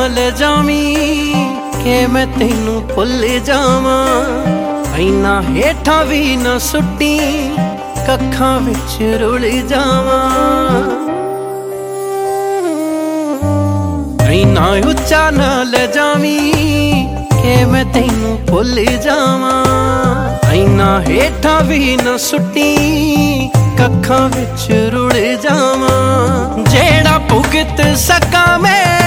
ले जावीं कि मैं तैनू भुल जावां। ऐना हेठां भी ना सुट्टी कखां विच रुल जावां। ऐना उच्चा ना ले जावीं कि मैं तैनू भुल जावां। ऐना हेठां भी ना सुट्टी कखां विच रुल जावां। जेड़ा भुगत सकां मैं